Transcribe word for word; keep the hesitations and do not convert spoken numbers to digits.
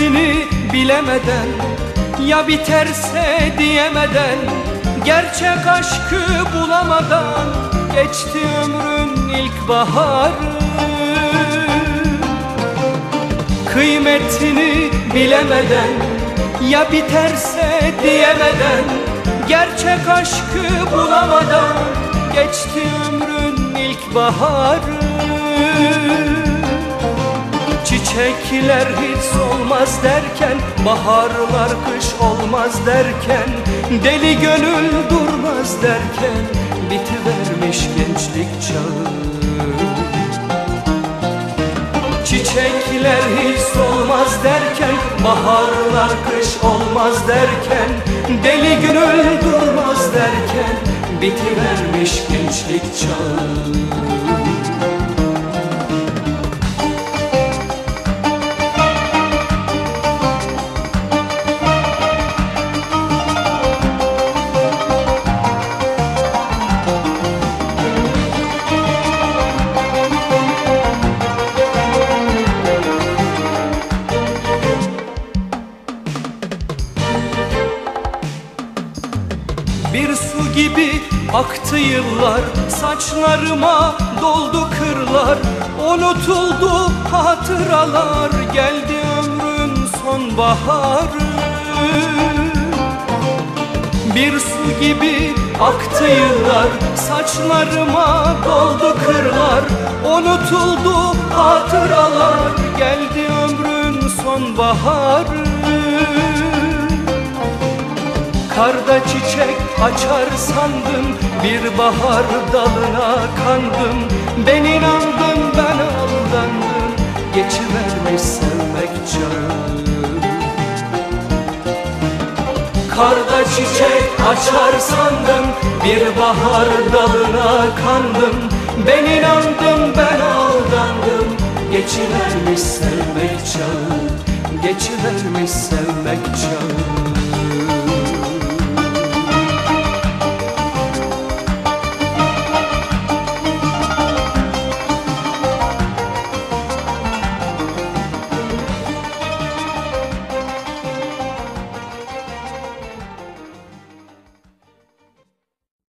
Kıymetini bilemeden, ya biterse diyemeden, gerçek aşkı bulamadan geçti ömrün ilk baharı. Kıymetini bilemeden, ya biterse diyemeden, gerçek aşkı bulamadan geçti ömrün ilk baharı. Çiçekler hiç solmaz derken, baharlar kış olmaz derken, deli gönül durmaz derken, bitivermiş gençlik çağı. Çiçekler hiç solmaz derken, baharlar kış olmaz derken, deli gönül durmaz derken, bitivermiş gençlik çağı. Bir su gibi aktı yıllar, saçlarıma doldu kırlar, unutuldu hatıralar, geldi ömrün sonbaharı. Bir su gibi aktı yıllar, saçlarıma doldu kırlar, unutuldu hatıralar, geldi ömrün sonbaharı. Karda çiçek açar sandım, bir bahar dalına kandım. Ben inandım, ben aldandım, geçivermiş sevmek çağı. Karda çiçek açar sandım, bir bahar dalına kandım. Ben inandım, ben aldandım, geçivermiş sevmek çağı, geçivermiş sevmek çağı.